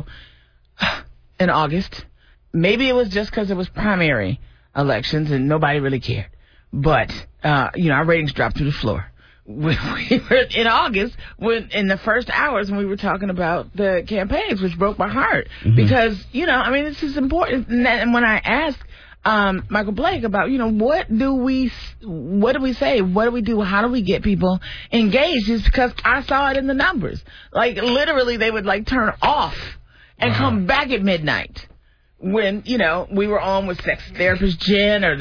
in August. Maybe it was just because it was primary elections and nobody really cared. But, our ratings dropped through the floor. We were in August, in the first hours when we were talking about the campaigns, which broke my heart. Because, this is important. And when I asked Michael Blake about, what do we say? What do we do? How do we get people engaged? It's because I saw it in the numbers. Like, literally, they would, turn off and come back at midnight. When, we were on with sex therapist Jen or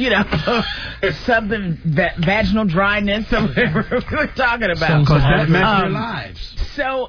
something, vaginal dryness or whatever we were talking about. Because that meant their lives. So,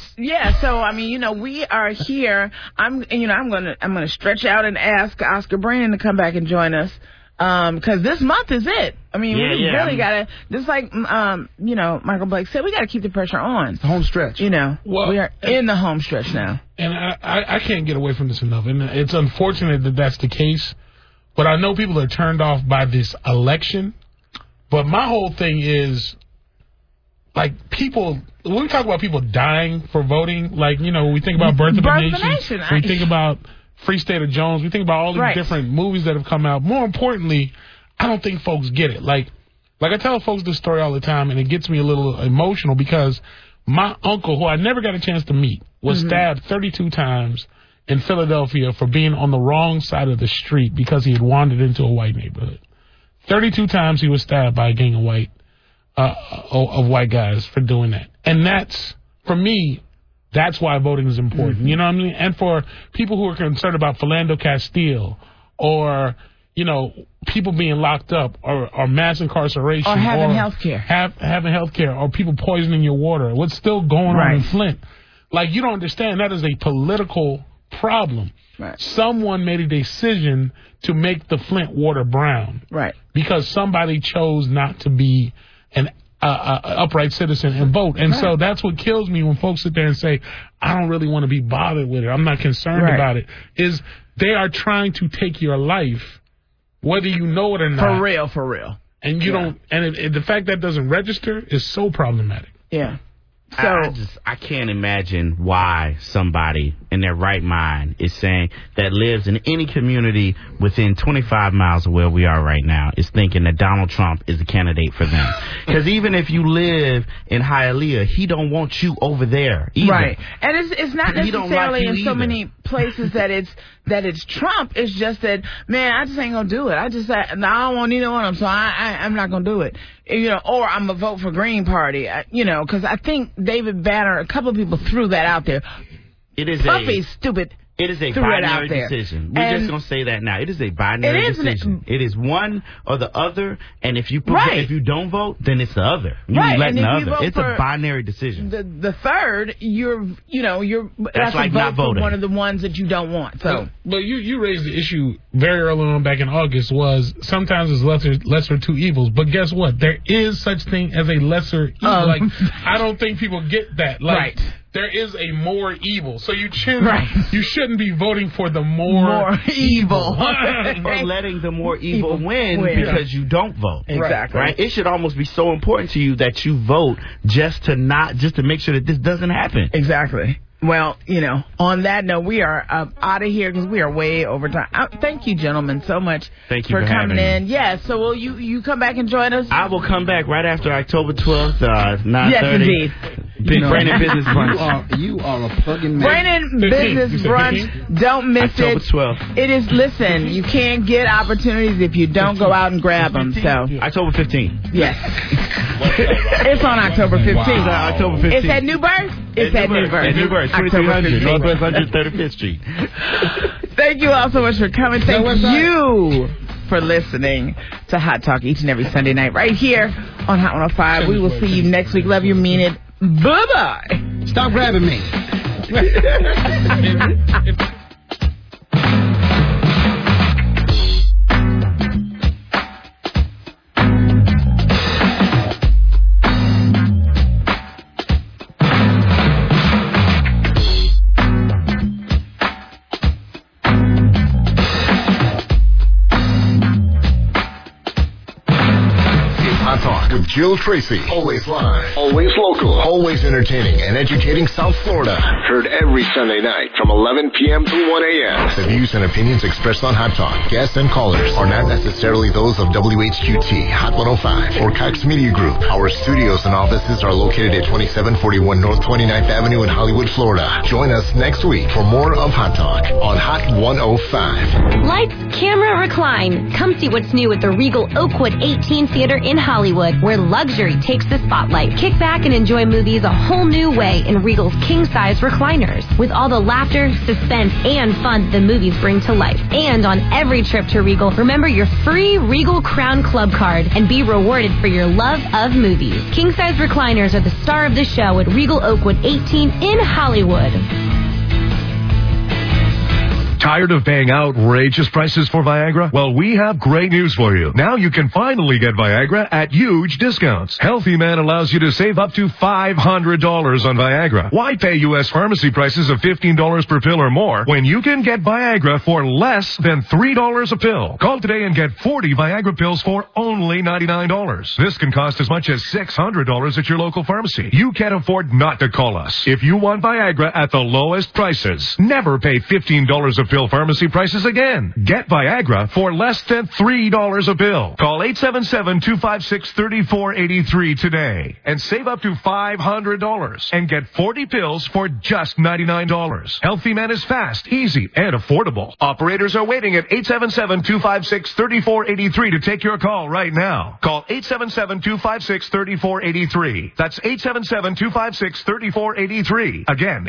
we are here. I'm gonna stretch out and ask Oscar Brandon to come back and join us. Because this month is it. We really gotta, just like, Michael Blake said, we gotta keep the pressure on. It's the home stretch. We are in the home stretch now. And I can't get away from this enough. And it's unfortunate that that's the case. But I know people are turned off by this election. But my whole thing is, people, when we talk about people dying for voting, we think about Birth of a Nation. We think about Free State of Jones. We think about all these different movies that have come out. More importantly, I don't think folks get it. Like I tell folks this story all the time, and it gets me a little emotional because my uncle, who I never got a chance to meet, was stabbed 32 times in Philadelphia for being on the wrong side of the street because he had wandered into a white neighborhood. 32 times he was stabbed by a gang of white guys for doing that. And that's, for me, that's why voting is important. You know what I mean? And for people who are concerned about Philando Castile or, people being locked up or mass incarceration. Or having health care. Having health care or people poisoning your water. What's still going on in Flint. You don't understand that is a political problem. Right. Someone made a decision to make the Flint water brown. Right. Because somebody chose not to be an upright citizen and vote. And so that's what kills me when folks sit there and say, I don't really want to be bothered with it. I'm not concerned about it. Is they are trying to take your life, whether you know it or not. For real. And you don't, and the fact that doesn't register is so problematic. Yeah. So I can't imagine why somebody in their right mind is saying that lives in any community within 25 miles of where we are right now is thinking that Donald Trump is the candidate for them. Because even if you live in Hialeah, he don't want you over there either. Right. And it's not necessarily in so many places that it's Trump. It's just that, man, I just ain't gonna do it. I don't want either one of them, so I'm not gonna do it. Or I'm gonna vote for Green Party. Because I think David Banner, a couple of people threw that out there. It is Puffy's stupid It is a threw it out binary there. decision. We're just going to say that now. It is a binary decision. It is one or the other, and if you don't vote, then it's the other. You're letting the other. It's a binary decision. The third, you're that's like not voting. For one of the ones that you don't want. So, but you raised the issue very early on back in August. Was sometimes it's lesser two evils, but guess what? There is such thing as a lesser evil. Like I don't think people get that. Like, there is a more evil. So you shouldn't be voting for the more evil. Or letting the more evil win because you don't vote. Exactly. Right? It should almost be so important to you that you vote just to make sure that this doesn't happen. Exactly. Well, on that note, we are out of here because we are way over time. Thank you, gentlemen, so much for coming in. Yeah, so will you come back and join us? I will come back right after October 12th, 9:30. Yes, indeed. Brandon Business Brunch. You are a plug-in man. Brandon Business Brunch. Don't miss October 12th. It is, listen, you can't get opportunities if you don't go out and grab them. So October 15th. Yes. It's on October 15th. Wow. October 15th. It's at Newburgh? It's at Newburgh. At Newburgh, 2300 Northwest 135th Street. Thank you all so much for coming. Thank you for listening to Hot Talk each and every Sunday night right here on Hot 105. We will see you next week. Love you, mean it. Bye-bye. Stop grabbing me. With Jill Tracy. Always live. Always local. Always entertaining and educating South Florida. Heard every Sunday night from 11 p.m. to 1 a.m. The views and opinions expressed on Hot Talk, guests and callers, are not necessarily those of WHQT, Hot 105, or Cox Media Group. Our studios and offices are located at 2741 North 29th Avenue in Hollywood, Florida. Join us next week for more of Hot Talk on Hot 105. Lights, camera, recline. Come see what's new at the Regal Oakwood 18 Theater in Hollywood, where luxury takes the spotlight. Kick back and enjoy movies a whole new way in Regal's king-size recliners, with all the laughter, suspense, and fun the movies bring to life. And on every trip to Regal, remember your free Regal Crown Club card and be rewarded for your love of movies. King-size recliners are the star of the show at Regal Oakwood 18 in Hollywood. Tired of paying outrageous prices for Viagra? Well, we have great news for you. Now you can finally get Viagra at huge discounts. Healthy Man allows you to save up to $500 on Viagra. Why pay U.S. pharmacy prices of $15 per pill or more when you can get Viagra for less than $3 a pill? Call today and get 40 Viagra pills for only $99. This can cost as much as $600 at your local pharmacy. You can't afford not to call us. If you want Viagra at the lowest prices, never pay $15 a pill pharmacy prices again. Get Viagra for less than $3 a pill. Call 877-256-3483 today and save up to $500 and get 40 pills for just $99. Healthy Man is fast, easy, and affordable. Operators are waiting at 877-256-3483 to take your call right now. Call 877-256-3483. That's 877-256-3483. Again,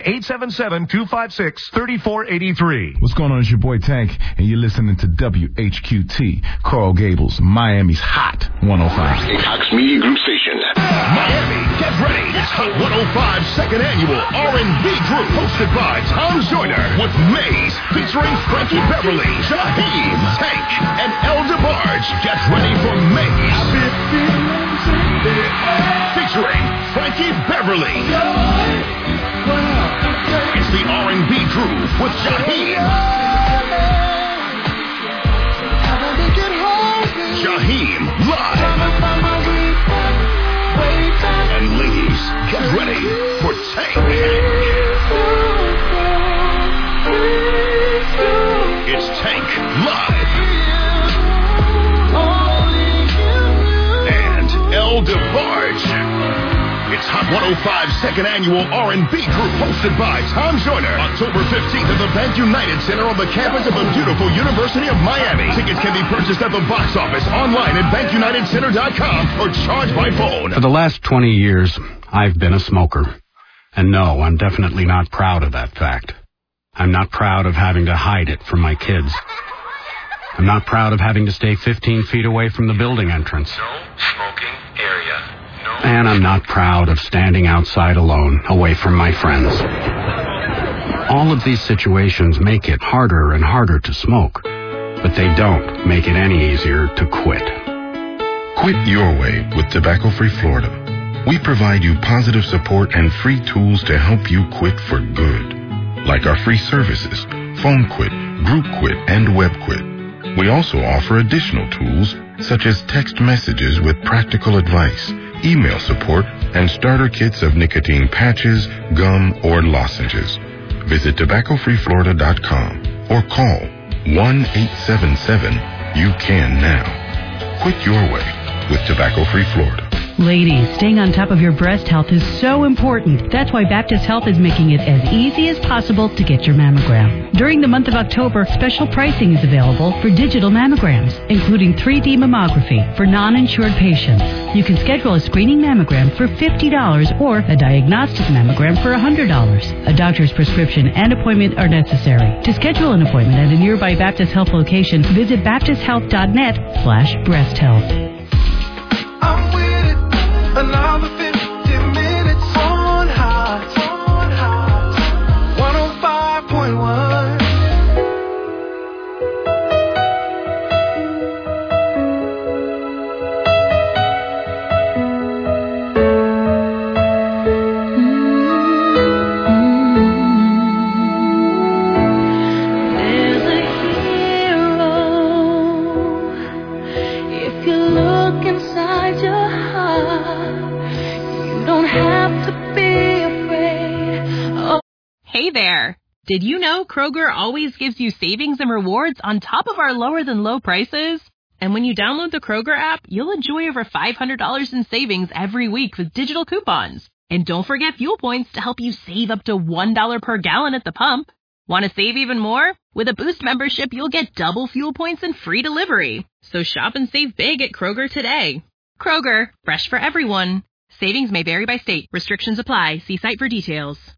877-256-3483. What's going on? It's your boy Tank, and you're listening to WHQT, Coral Gables, Miami's Hot 105. A Cox Media Group station. Miami, get ready. It's Hot 105's second annual R&B Group, hosted by Tom Joyner, with Maze, featuring Frankie Beverly, Shaheem, Tank, and El DeBarge. Get ready for Maze. Featuring Frankie Beverly. It's the R&B Groove with Shaheem. Shaheem live. And ladies, get ready for Tank. It's Tank live. And El DeBarge. It's Hot 105's second annual R&B Group, hosted by Tom Joyner. October 15th at the Bank United Center on the campus of the beautiful University of Miami. Tickets can be purchased at the box office, online at bankunitedcenter.com, or charged by phone. For the last 20 years, I've been a smoker. And no, I'm definitely not proud of that fact. I'm not proud of having to hide it from my kids. I'm not proud of having to stay 15 feet away from the building entrance. No smoking area. And I'm not proud of standing outside alone, away from my friends. All of these situations make it harder and harder to smoke, but they don't make it any easier to quit. Quit your way with Tobacco Free Florida. We provide you positive support and free tools to help you quit for good, like our free services, phone quit, group quit, and web quit. We also offer additional tools such as text messages with practical advice, email support, and starter kits of nicotine patches, gum, or lozenges. Visit tobaccofreeflorida.com or call 1-877-YOU-CAN now. Quit your way with Tobacco Free Florida. Ladies, staying on top of your breast health is so important. That's why Baptist Health is making it as easy as possible to get your mammogram. During the month of October, special pricing is available for digital mammograms, including 3D mammography for non-insured patients. You can schedule a screening mammogram for $50 or a diagnostic mammogram for $100. A doctor's prescription and appointment are necessary. To schedule an appointment at a nearby Baptist Health location, visit baptisthealth.net/breasthealth. Another 50 minutes on hot 105.1. There's a hero if you look inside your heart. Don't have to be afraid. Oh. Hey there! Did you know Kroger always gives you savings and rewards on top of our lower than low prices? And when you download the Kroger app, you'll enjoy over $500 in savings every week with digital coupons. And don't forget fuel points to help you save up to $1 per gallon at the pump. Want to save even more? With a Boost membership, you'll get double fuel points and free delivery. So shop and save big at Kroger today. Kroger, fresh for everyone. Savings may vary by state. Restrictions apply. See site for details.